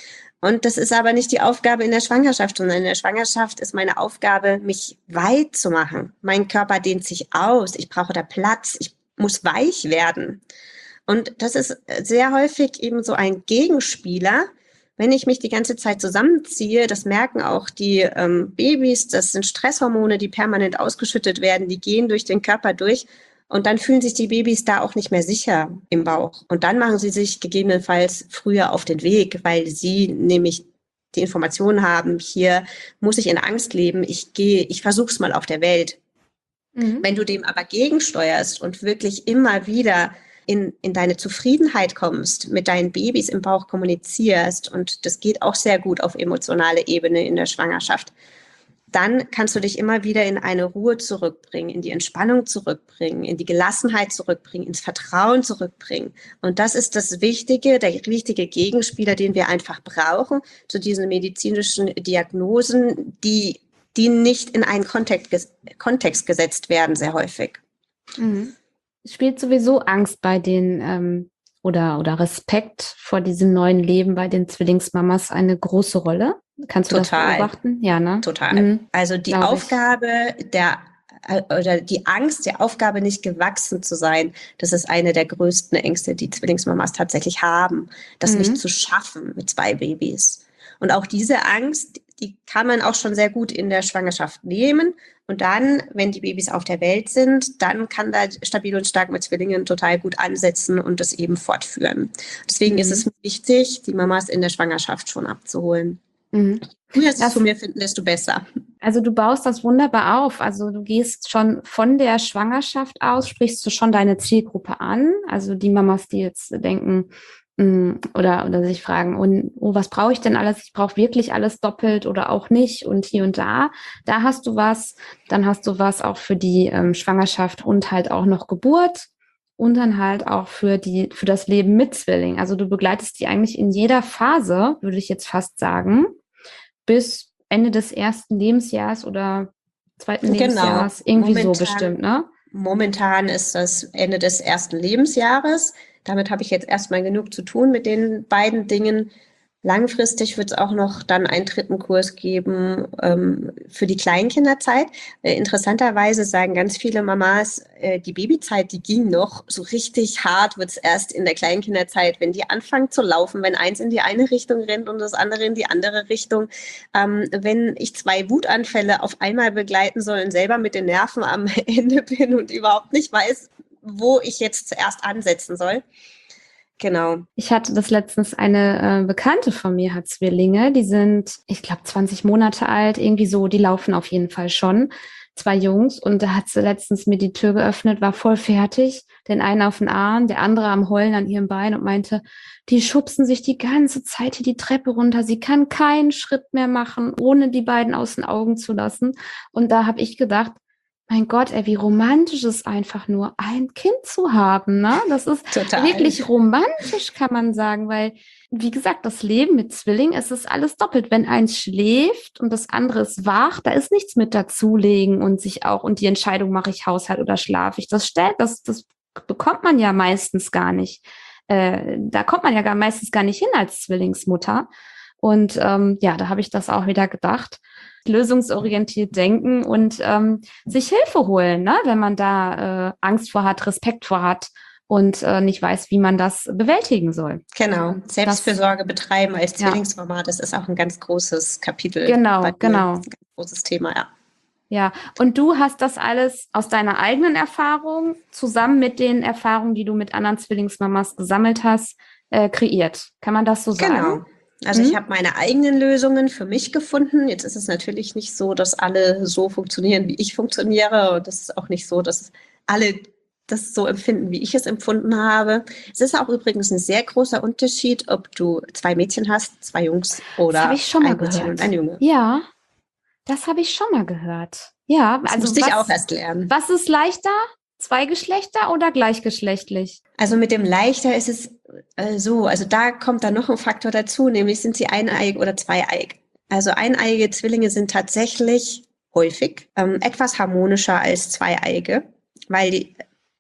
B: Und das ist aber nicht die Aufgabe in der Schwangerschaft, sondern in der Schwangerschaft ist meine Aufgabe, mich weit zu machen. Mein Körper dehnt sich aus, ich brauche da Platz, ich muss weich werden. Und das ist sehr häufig eben so ein Gegenspieler, wenn ich mich die ganze Zeit zusammenziehe. Das merken auch die ähm, Babys, das sind Stresshormone, die permanent ausgeschüttet werden, die gehen durch den Körper durch. Und dann fühlen sich die Babys da auch nicht mehr sicher im Bauch. Und dann machen sie sich gegebenenfalls früher auf den Weg, weil sie nämlich die Informationen haben, hier muss ich in Angst leben, ich gehe, ich versuche es mal auf der Welt. Mhm. Wenn du dem aber gegensteuerst und wirklich immer wieder in, in deine Zufriedenheit kommst, mit deinen Babys im Bauch kommunizierst, und das geht auch sehr gut auf emotionale Ebene in der Schwangerschaft, dann kannst du dich immer wieder in eine Ruhe zurückbringen, in die Entspannung zurückbringen, in die Gelassenheit zurückbringen, ins Vertrauen zurückbringen. Und das ist das Wichtige, der wichtige Gegenspieler, den wir einfach brauchen zu diesen medizinischen Diagnosen, die, die nicht in einen Kontext, Kontext gesetzt werden, sehr häufig.
A: Mhm. Spielt sowieso Angst bei den ähm, oder, oder Respekt vor diesem neuen Leben bei den Zwillingsmamas eine große Rolle? Kannst du
B: Total.
A: das beobachten? Ja, ne?
B: Total.
A: Mhm.
B: Also die
A: Glaub
B: Aufgabe ich. der oder die Angst, der Aufgabe nicht gewachsen zu sein, das ist eine der größten Ängste, die Zwillingsmamas tatsächlich haben, das mhm. nicht zu schaffen mit zwei Babys. Und auch diese Angst, die kann man auch schon sehr gut in der Schwangerschaft nehmen. Und dann, wenn die Babys auf der Welt sind, dann kann da stabil und stark mit Zwillingen total gut ansetzen und das eben fortführen. Deswegen mhm. ist es wichtig, die Mamas in der Schwangerschaft schon abzuholen. Mhm. Du wirst es von mir finden, desto besser.
A: Also du baust das wunderbar auf. Also du gehst schon von der Schwangerschaft aus, sprichst du schon deine Zielgruppe an. Also die Mamas, die jetzt denken mh, oder, oder sich fragen, oh, oh, was brauche ich denn alles? Ich brauche wirklich alles doppelt oder auch nicht und hier und da. Da hast du was. Dann hast du was auch für die ähm, Schwangerschaft und halt auch noch Geburt. Und dann halt auch für die, für das Leben mit Zwilling. Also du begleitest die eigentlich in jeder Phase, würde ich jetzt fast sagen, bis Ende des ersten Lebensjahres oder zweiten genau. Lebensjahres. Irgendwie momentan, so bestimmt, ne?
B: Momentan ist das Ende des ersten Lebensjahres. Damit habe ich jetzt erstmal genug zu tun mit den beiden Dingen. Langfristig wird es auch noch dann einen dritten Kurs geben ähm, für die Kleinkinderzeit. Äh, interessanterweise sagen ganz viele Mamas, äh, die Babyzeit, die ging noch. So richtig hart wird es erst in der Kleinkinderzeit, wenn die anfangen zu laufen, wenn eins in die eine Richtung rennt und das andere in die andere Richtung. Ähm, wenn ich zwei Wutanfälle auf einmal begleiten soll und selber mit den Nerven am Ende bin und überhaupt nicht weiß, wo ich jetzt zuerst ansetzen soll. Genau.
A: Ich hatte das letztens, eine äh, Bekannte von mir hat Zwillinge, die sind, ich glaube, zwanzig Monate alt, irgendwie so, die laufen auf jeden Fall schon, zwei Jungs, und da hat sie letztens mir die Tür geöffnet, war voll fertig, den einen auf den Arm, der andere am Heulen an ihrem Bein und meinte, die schubsen sich die ganze Zeit hier die Treppe runter, sie kann keinen Schritt mehr machen, ohne die beiden aus den Augen zu lassen. Und da habe ich gedacht, Mein Gott, ey, wie romantisch ist einfach nur, ein Kind zu haben, ne? Das ist
B: Total.
A: wirklich romantisch, kann man sagen, weil, wie gesagt, das Leben mit Zwillingen, es ist alles doppelt. Wenn eins schläft und das andere ist wach, da ist nichts mit dazulegen und sich auch, und die Entscheidung, mache ich Haushalt oder schlafe ich, das stellt, das, das bekommt man ja meistens gar nicht. Äh, da kommt man ja gar meistens gar nicht hin als Zwillingsmutter. Und ähm, ja, da habe ich das auch wieder gedacht. Lösungsorientiert denken und ähm, sich Hilfe holen, ne? Wenn man da äh, Angst vor hat, Respekt vor hat und äh, nicht weiß, wie man das bewältigen soll.
B: Genau, Selbstfürsorge
A: das,
B: betreiben als
A: ja.
B: Zwillingsmama, das ist auch ein ganz großes Kapitel.
A: Genau,
B: bei mir.
A: genau.
B: Das ist ein ganz großes Thema, ja.
A: Ja, und du hast das alles aus deiner eigenen Erfahrung zusammen mit den Erfahrungen, die du mit anderen Zwillingsmamas gesammelt hast, äh, kreiert. Kann man das so sagen?
B: Genau. Also
A: Mhm.
B: ich habe meine eigenen Lösungen für mich gefunden. Jetzt ist es natürlich nicht so, dass alle so funktionieren, wie ich funktioniere. Und es ist auch nicht so, dass alle das so empfinden, wie ich es empfunden habe. Es ist auch übrigens ein sehr großer Unterschied, ob du zwei Mädchen hast, zwei Jungs oder
A: Das habe ich schon mal
B: ein Mädchen
A: gehört.
B: und ein Junge.
A: Ja, das habe ich schon mal gehört. Ja,
B: Das
A: also
B: musste ich
A: was,
B: auch erst lernen.
A: was ist leichter? Zwei Geschlechter oder gleichgeschlechtlich?
B: Also mit dem leichter ist es äh, so, also da kommt dann noch ein Faktor dazu, nämlich sind sie eineig oder zweieig. Also eineige Zwillinge sind tatsächlich häufig ähm, etwas harmonischer als zweieige, weil die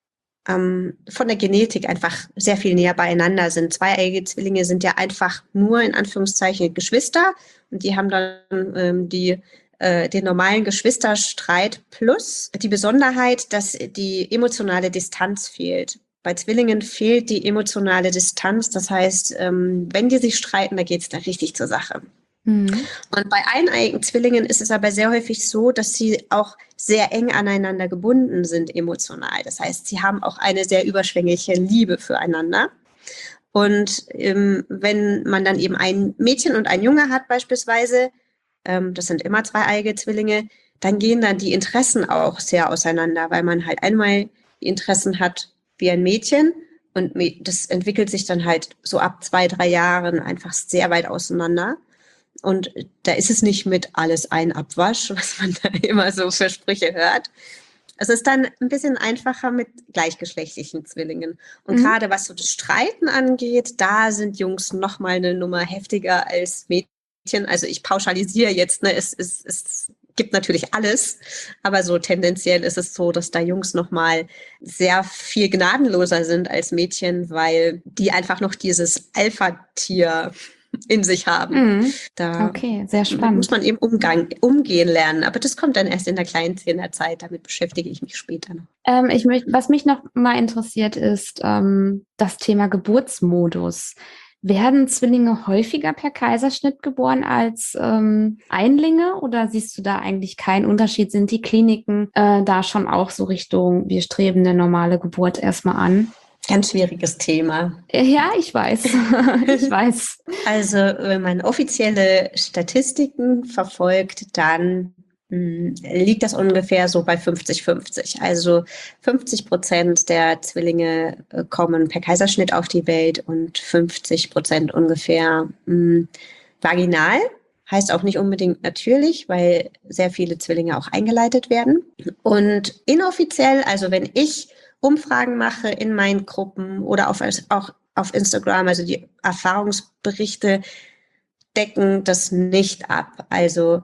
B: ähm, von der Genetik einfach sehr viel näher beieinander sind. Zweieige Zwillinge sind ja einfach nur in Anführungszeichen Geschwister und die haben dann ähm, die den normalen Geschwisterstreit plus die Besonderheit, dass die emotionale Distanz fehlt. Bei Zwillingen fehlt die emotionale Distanz. Das heißt, wenn die sich streiten, da geht es dann richtig zur Sache. Mhm. Und bei eineiigen Zwillingen ist es aber sehr häufig so, dass sie auch sehr eng aneinander gebunden sind emotional. Das heißt, sie haben auch eine sehr überschwängliche Liebe füreinander. Und ähm, wenn man dann eben ein Mädchen und ein Junge hat beispielsweise, das sind immer zweieige Zwillinge, dann gehen dann die Interessen auch sehr auseinander, weil man halt einmal die Interessen hat wie ein Mädchen und das entwickelt sich dann halt so ab zwei, drei Jahren einfach sehr weit auseinander. Und da ist es nicht mit alles ein Abwasch, was man da immer so für Sprüche hört. Es ist dann ein bisschen einfacher mit gleichgeschlechtlichen Zwillingen. Und mhm. gerade was so das Streiten angeht, da sind Jungs noch mal eine Nummer heftiger als Mädchen. Also ich pauschalisiere jetzt, ne, es, es, es gibt natürlich alles, aber so tendenziell ist es so, dass da Jungs nochmal sehr viel gnadenloser sind als Mädchen, weil die einfach noch dieses Alpha-Tier in sich haben.
A: Mhm.
B: Da
A: okay, sehr spannend.
B: muss man eben Umgang, umgehen lernen, aber das kommt dann erst in der Kleinkinderzeit, damit beschäftige ich mich später noch.
A: Ähm, ich möcht, was mich noch mal interessiert ist ähm, das Thema Geburtsmodus. Werden Zwillinge häufiger per Kaiserschnitt geboren als ähm, Einlinge oder siehst du da eigentlich keinen Unterschied? Sind die Kliniken äh, da schon auch so Richtung, wir streben eine normale Geburt erstmal an?
B: Ganz schwieriges Thema.
A: Ja, ich weiß. ich weiß.
B: Also, wenn man offizielle Statistiken verfolgt, dann mh, liegt das ungefähr so bei fünfzig fünfzig. Also fünfzig Prozent der Zwillinge äh, kommen per Kaiserschnitt auf die Welt und fünfzig Prozent ungefähr mh, vaginal. Heißt auch nicht unbedingt natürlich, weil sehr viele Zwillinge auch eingeleitet werden. Und inoffiziell, also wenn ich Umfragen mache in meinen Gruppen oder auf, auch auf Instagram, also die Erfahrungsberichte decken das nicht ab. Also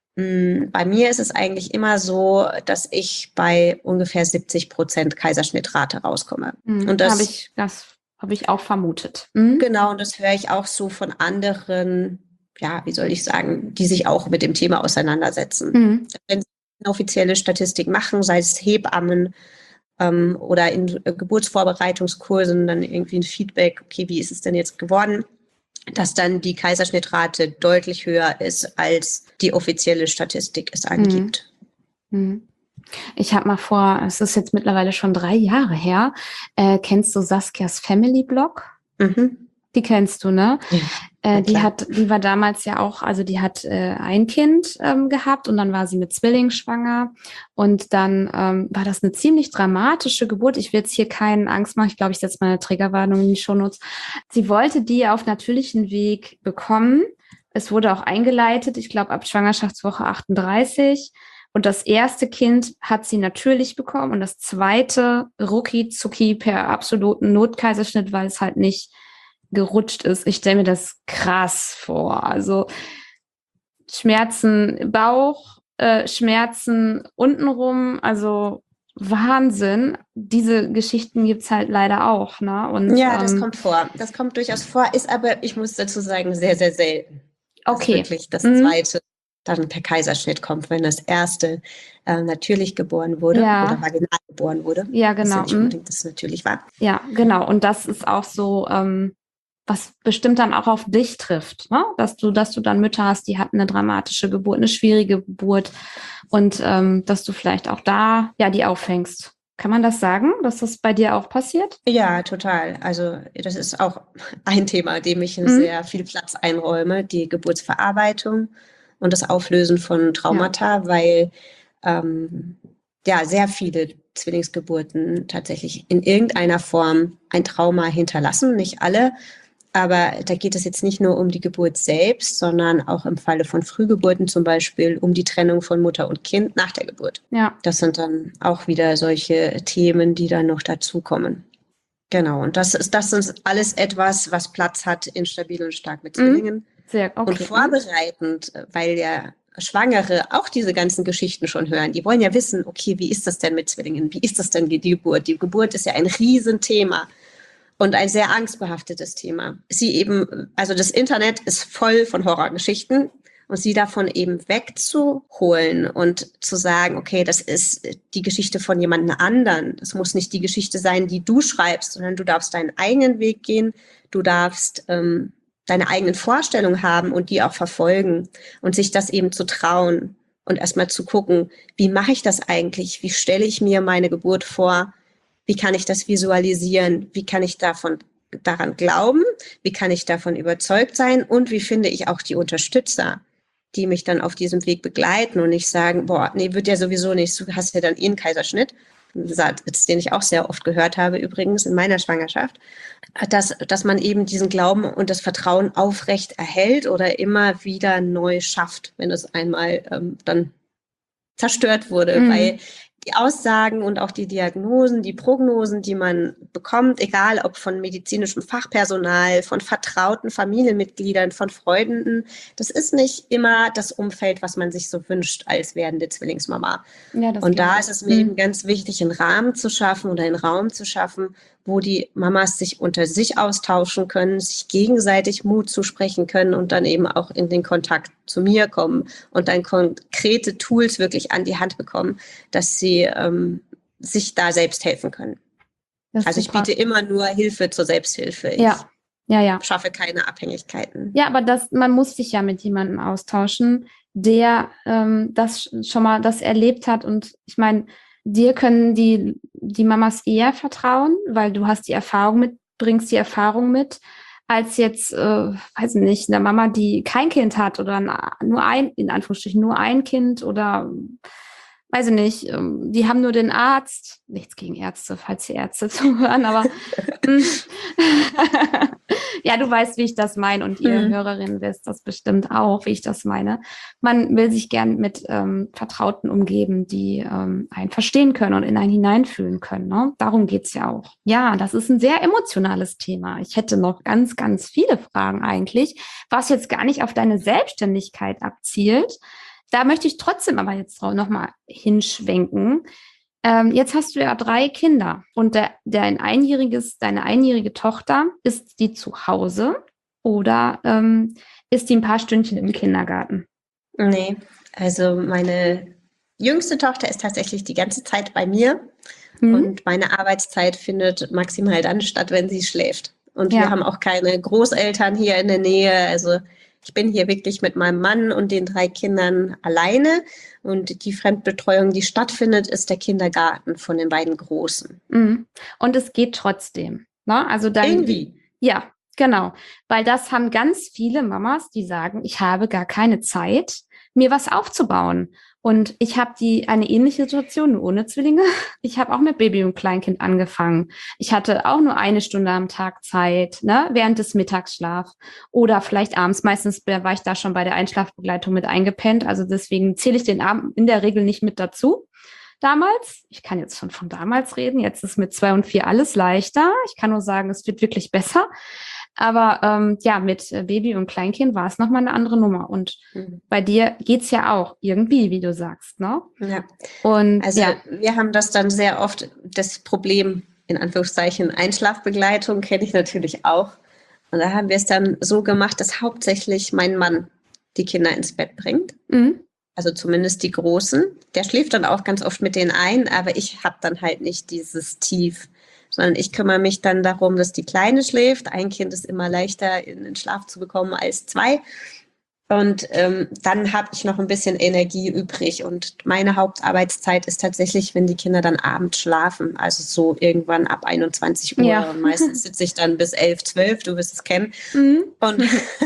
B: mh, bei mir ist es eigentlich immer so, dass ich bei ungefähr siebzig Prozent Kaiserschnittrate rauskomme.
A: Mhm,
B: und das
A: habe ich, das habe ich auch vermutet. Mhm.
B: Genau, und das höre ich auch so von anderen, ja, wie soll ich sagen, die sich auch mit dem Thema auseinandersetzen. Mhm. Wenn sie eine offizielle Statistik machen, sei es Hebammen, Ähm, oder in äh, Geburtsvorbereitungskursen dann irgendwie ein Feedback, okay, wie ist es denn jetzt geworden, dass dann die Kaiserschnittrate deutlich höher ist, als die offizielle Statistik es angibt.
A: Mhm. Ich habe mal vor, es ist jetzt mittlerweile schon drei Jahre her, äh, kennst du Saskias Family Blog? Mhm. Die kennst du, ne? Ja. Äh, die hat, die war damals ja auch, also die hat äh, ein Kind ähm, gehabt und dann war sie mit Zwillingen schwanger und dann ähm, war das eine ziemlich dramatische Geburt. Ich will jetzt hier keinen Angst machen, ich glaube, ich setze mal eine Triggerwarnung in die Shownotes. Sie wollte die auf natürlichen Weg bekommen. Es wurde auch eingeleitet, ich glaube ab Schwangerschaftswoche achtunddreißig Und das erste Kind hat sie natürlich bekommen und das zweite rucki zucki per absoluten Notkaiserschnitt, weil es halt nicht gerutscht ist. Ich stelle mir das krass vor. Also Schmerzen im Bauch, äh, Schmerzen untenrum, also Wahnsinn. Diese Geschichten gibt's halt leider auch, ne? Und,
B: Ja, das
A: ähm,
B: kommt vor. Das kommt durchaus vor, ist aber, ich muss dazu sagen, sehr, sehr selten. Dass
A: okay.
B: wirklich das
A: Mhm.
B: zweite dann per Kaiserschnitt kommt, wenn das erste äh, natürlich geboren wurde
A: Ja.
B: oder vaginal geboren wurde.
A: Ja,
B: Was
A: genau.
B: ja nicht
A: Mhm.
B: unbedingt das natürlich war.
A: Ja, genau. Und das ist auch so, ähm, was bestimmt dann auch auf dich trifft, ne? Dass du, dass du dann Mütter hast, die hatten eine dramatische Geburt, eine schwierige Geburt und ähm, dass du vielleicht auch da ja die auffängst. Kann man das sagen, dass das bei dir auch passiert?
B: Ja, total. Also das ist auch ein Thema, dem ich
A: Mhm.
B: sehr viel Platz einräume, die Geburtsverarbeitung und das Auflösen von Traumata, weil ähm, ja sehr viele Zwillingsgeburten tatsächlich in irgendeiner Form ein Trauma hinterlassen, nicht alle. Aber da geht es jetzt nicht nur um die Geburt selbst, sondern auch im Falle von Frühgeburten zum Beispiel um die Trennung von Mutter und Kind nach der Geburt.
A: Ja.
B: Das sind dann auch wieder solche Themen, die dann noch dazukommen. Genau, und das ist, das ist alles etwas, was Platz hat in Stabil und Stark mit Zwillingen.
A: Mhm. Sehr, okay.
B: Und vorbereitend, weil ja Schwangere auch diese ganzen Geschichten schon hören. Die wollen ja wissen, okay, wie ist das denn mit Zwillingen? Wie ist das denn die Geburt? Die Geburt ist ja ein Riesenthema. Und ein sehr angstbehaftetes Thema. Sie eben, also das Internet ist voll von Horrorgeschichten und sie davon eben wegzuholen und zu sagen, okay, das ist die Geschichte von jemand anderen. Das muss nicht die Geschichte sein, die du schreibst, sondern du darfst deinen eigenen Weg gehen. Du darfst ähm, deine eigenen Vorstellungen haben und die auch verfolgen und sich das eben zu trauen und erstmal zu gucken, wie mache ich das eigentlich? Wie stelle ich mir meine Geburt vor? Wie kann ich das visualisieren? Wie kann ich davon, daran glauben? Wie kann ich davon überzeugt sein? Und wie finde ich auch die Unterstützer, die mich dann auf diesem Weg begleiten und nicht sagen, boah, nee, wird ja sowieso nicht, du hast ja dann eh einen Kaiserschnitt. Satz, den ich auch sehr oft gehört habe, übrigens in meiner Schwangerschaft, dass, dass man eben diesen Glauben und das Vertrauen aufrecht erhält oder immer wieder neu schafft, wenn es einmal ähm, dann zerstört wurde,
A: Mhm.
B: weil die Aussagen und auch die Diagnosen, die Prognosen, die man bekommt, egal ob von medizinischem Fachpersonal, von vertrauten Familienmitgliedern, von Freunden, das ist nicht immer das Umfeld, was man sich so wünscht als werdende Zwillingsmama.
A: Ja, das
B: und da
A: glaube
B: ist
A: ich.
B: es mir
A: Mhm.
B: eben ganz wichtig, einen Rahmen zu schaffen oder einen Raum zu schaffen, wo die Mamas sich unter sich austauschen können, sich gegenseitig Mut zusprechen können und dann eben auch in den Kontakt zu mir kommen und dann konkrete Tools wirklich an die Hand bekommen, dass sie ähm, sich da selbst helfen können.
A: Das ist
B: Also ich
A: super.
B: biete immer nur Hilfe zur Selbsthilfe. Ich
A: Ja, ja, ja.
B: schaffe keine Abhängigkeiten.
A: Ja, aber das, man muss sich ja mit jemandem austauschen, der ähm, das schon mal das erlebt hat. Und ich meine, dir können die, die Mamas eher vertrauen, weil du hast die Erfahrung mit, bringst die Erfahrung mit, als jetzt, äh, weiß nicht, eine Mama, die kein Kind hat oder nur ein, in Anführungsstrichen, nur ein Kind oder weiß ich nicht, ähm, die haben nur den Arzt, nichts gegen Ärzte, falls die Ärzte zuhören, aber ja, du weißt, wie ich das meine und ihr
B: Mhm.
A: Hörerinnen wisst das bestimmt auch, wie ich das meine. Man will sich gern mit ähm, Vertrauten umgeben, die ähm, einen verstehen können und in einen hineinfühlen können. Ne? Darum geht's ja auch. Ja, das ist ein sehr emotionales Thema. Ich hätte noch ganz, ganz viele Fragen eigentlich, was jetzt gar nicht auf deine Selbstständigkeit abzielt. Da möchte ich trotzdem aber jetzt nochmal hinschwenken. Ähm, jetzt hast du ja drei Kinder und der, der ein einjähriges, deine einjährige Tochter, ist die zu Hause oder ähm, ist die ein paar Stündchen im Kindergarten?
B: Nee, also meine jüngste Tochter ist tatsächlich die ganze Zeit bei mir
A: Hm?
B: und meine Arbeitszeit findet maximal dann statt, wenn sie schläft. Und
A: Ja.
B: wir haben auch keine Großeltern hier in der Nähe. Also ich bin hier wirklich mit meinem Mann und den drei Kindern alleine. Und die Fremdbetreuung, die stattfindet, ist der Kindergarten von den beiden Großen.
A: Mhm. Und es geht trotzdem. Ne? Also dann,
B: Irgendwie.
A: Ja, genau. Weil das haben ganz viele Mamas, die sagen, ich habe gar keine Zeit, mir was aufzubauen. Und ich habe die eine ähnliche Situation, nur ohne Zwillinge. Ich habe auch mit Baby und Kleinkind angefangen. Ich hatte auch nur eine Stunde am Tag Zeit, ne, während des Mittagsschlafs oder vielleicht abends. Meistens war ich da schon bei der Einschlafbegleitung mit eingepennt. Also deswegen zähle ich den Abend in der Regel nicht mit dazu. Damals, ich kann jetzt schon von damals reden, jetzt ist mit zwei und vier alles leichter. Ich kann nur sagen, es wird wirklich besser. Aber ähm, ja, mit Baby und Kleinkind war es nochmal eine andere Nummer. Und mhm. bei dir geht's ja auch irgendwie, wie du sagst, ne?
B: Ja.
A: Und
B: also
A: ja.
B: wir haben das dann sehr oft, das Problem, in Anführungszeichen, Einschlafbegleitung kenne ich natürlich auch. Und da haben wir es dann so gemacht, dass hauptsächlich mein Mann die Kinder ins Bett bringt. Mhm. Also zumindest die Großen. Der schläft dann auch ganz oft mit denen ein, aber ich habe dann halt nicht dieses Tief, sondern ich kümmere mich dann darum, dass die Kleine schläft. Ein Kind ist immer leichter in den Schlaf zu bekommen als zwei. Und ähm, dann habe ich noch ein bisschen Energie übrig. Und meine Hauptarbeitszeit ist tatsächlich, wenn die Kinder dann abends schlafen. Also so irgendwann ab einundzwanzig Uhr. Ja. Und meistens sitze ich dann bis elf, zwölf, du wirst es kennen. Mhm. Und,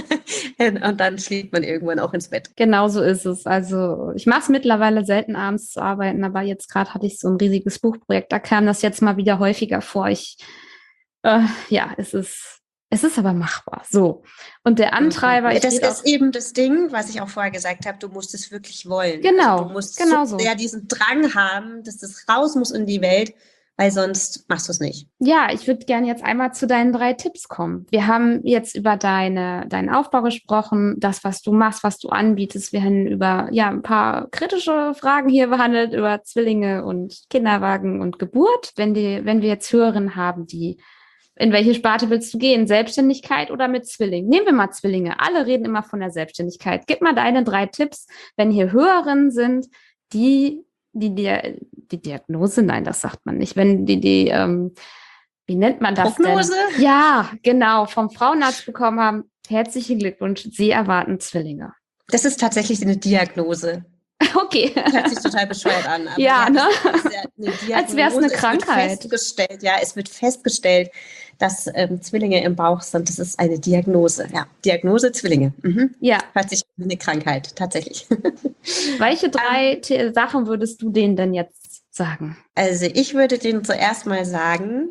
B: und dann schläft man irgendwann auch ins Bett.
A: Genau so ist es. Also ich mache es mittlerweile selten, abends zu arbeiten. Aber jetzt gerade hatte ich so ein riesiges Buchprojekt. Da kam das jetzt mal wieder häufiger vor. Ich, äh, ja, es ist... Es ist aber machbar. So. Und der Antreiber...
B: Ja, das ist eben das Ding, was ich auch vorher gesagt habe, du musst es wirklich wollen.
A: Genau,
B: also du musst
A: genau
B: so sehr diesen Drang haben, dass das raus muss in die Welt, weil sonst machst du es nicht.
A: Ja, ich würde gerne jetzt einmal zu deinen drei Tipps kommen. Wir haben jetzt über deine, deinen Aufbau gesprochen, das, was du machst, was du anbietest. Wir haben über ja ein paar kritische Fragen hier behandelt, über Zwillinge und Kinderwagen und Geburt. Wenn, die, wenn wir jetzt Hörerinnen haben, die... In welche Sparte willst du gehen? Selbstständigkeit oder mit Zwillingen? Nehmen wir mal Zwillinge. Alle reden immer von der Selbstständigkeit. Gib mal deine drei Tipps, wenn hier Hörerinnen sind, die die, die, die Diagnose, nein, das sagt man nicht, wenn die, die ähm, wie nennt man das
B: Prognose?
A: denn? Ja, genau, vom Frauenarzt bekommen haben. Herzlichen Glückwunsch, Sie erwarten Zwillinge.
B: Das ist tatsächlich eine Diagnose.
A: Okay.
B: Das hört sich total bescheuert an. Aber
A: ja,
B: ja,
A: ne?
B: Ja
A: als wäre es eine Krankheit.
B: Es wird festgestellt, ja, es wird festgestellt, dass ähm, Zwillinge im Bauch sind. Das ist eine Diagnose. Ja, Diagnose Zwillinge. Mhm.
A: Ja.
B: Hört sich an wie eine Krankheit, tatsächlich.
A: Welche drei um, Sachen würdest du denen denn jetzt sagen?
B: Also ich würde denen zuerst mal sagen,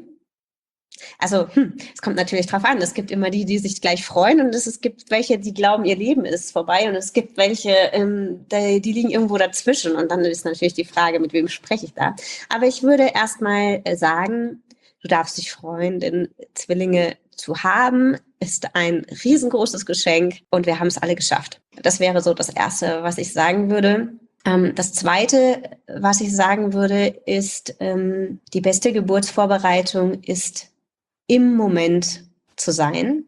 B: also hm, es kommt natürlich drauf an. Es gibt immer die, die sich gleich freuen und es, es gibt welche, die glauben, ihr Leben ist vorbei und es gibt welche, ähm, die, die liegen irgendwo dazwischen und dann ist natürlich die Frage, mit wem spreche ich da. Aber ich würde erstmal sagen, du darfst dich freuen, denn Zwillinge zu haben ist ein riesengroßes Geschenk und wir haben es alle geschafft. Das wäre so das Erste, was ich sagen würde. Ähm, das Zweite, was ich sagen würde, ist, ähm, die beste Geburtsvorbereitung ist im Moment zu sein,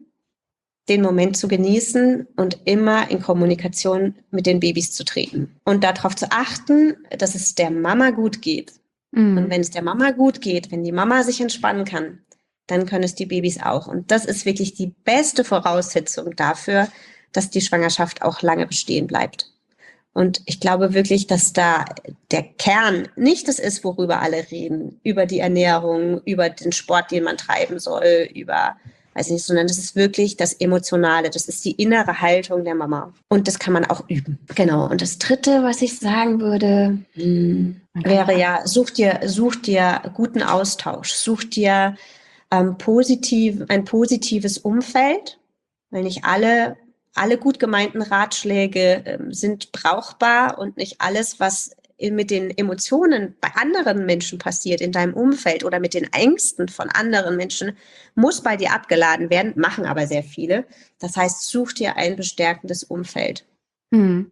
B: den Moment zu genießen und immer in Kommunikation mit den Babys zu treten. Und darauf zu achten, dass es der Mama gut geht. Mhm. Und wenn es der Mama gut geht, wenn die Mama sich entspannen kann, dann können es die Babys auch. Und das ist wirklich die beste Voraussetzung dafür, dass die Schwangerschaft auch lange bestehen bleibt. Und ich glaube wirklich, dass da der Kern nicht das ist, worüber alle reden, über die Ernährung, über den Sport, den man treiben soll, über, weiß nicht, sondern das ist wirklich das Emotionale, das ist die innere Haltung der Mama. Und das kann man auch üben. Genau. Und das Dritte, was ich sagen würde, hm, wäre ja, such dir, such dir guten Austausch, such dir ähm, positiv, ein positives Umfeld, weil nicht alle Alle gut gemeinten Ratschläge ähm, sind brauchbar und nicht alles, was in, mit den Emotionen bei anderen Menschen passiert, in deinem Umfeld oder mit den Ängsten von anderen Menschen, muss bei dir abgeladen werden, machen aber sehr viele. Das heißt, such dir ein bestärkendes Umfeld, mhm.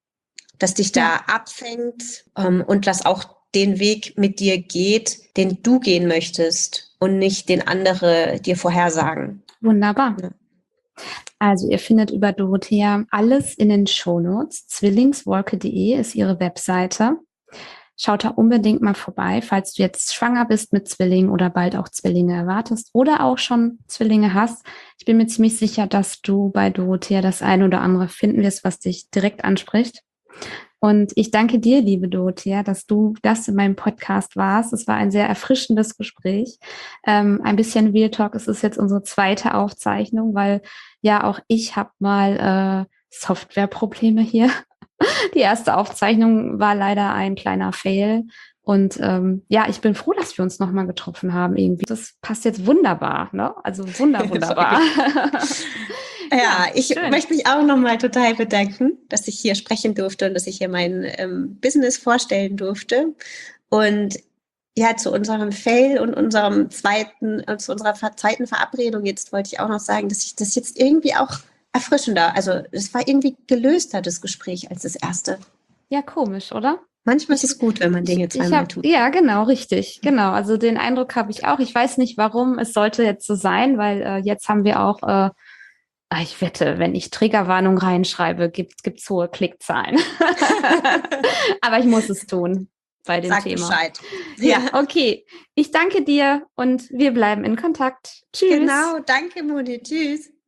B: das dich da ja. abfängt ähm, und das auch den Weg mit dir geht, den du gehen möchtest und nicht den andere dir vorhersagen.
A: Wunderbar. Ja. Also ihr findet über Dorothea alles in den Shownotes. zwillingswolke punkt de ist ihre Webseite. Schaut da unbedingt mal vorbei, falls du jetzt schwanger bist mit Zwillingen oder bald auch Zwillinge erwartest oder auch schon Zwillinge hast. Ich bin mir ziemlich sicher, dass du bei Dorothea das eine oder andere finden wirst, was dich direkt anspricht. Und ich danke dir, liebe Dorothea, dass du das in meinem Podcast warst. Es war ein sehr erfrischendes Gespräch. Ähm, ein bisschen Real Talk. Es ist jetzt unsere zweite Aufzeichnung, weil ja auch ich habe mal äh, Softwareprobleme hier. Die erste Aufzeichnung war leider ein kleiner Fail. Und ähm, ja, ich bin froh, dass wir uns nochmal getroffen haben irgendwie. Das passt jetzt wunderbar, ne? Also wunder, wunderbar.
B: Ja, ja, ich
A: schön.
B: möchte mich auch nochmal total bedanken, dass ich hier sprechen durfte und dass ich hier mein ähm, Business vorstellen durfte. Und ja, zu unserem Fail und unserem zweiten, äh, zu unserer zweiten Verabredung jetzt wollte ich auch noch sagen, dass ich das jetzt irgendwie auch erfrischender, also es war irgendwie gelöster, das Gespräch, als das erste.
A: Ja, komisch, oder?
B: Manchmal ist es gut, wenn man Dinge zweimal
A: hab,
B: tut.
A: Ja, genau, richtig. Genau. Also den Eindruck habe ich auch. Ich weiß nicht, warum es sollte jetzt so sein, weil äh, jetzt haben wir auch, äh, ich wette, wenn ich Triggerwarnung reinschreibe, gibt es hohe Klickzahlen. Aber ich muss es tun bei dem
B: Sag
A: Thema.
B: Bescheid.
A: Ja, okay. Ich danke dir und wir bleiben in Kontakt. Tschüss.
B: Genau, danke Moni. Tschüss.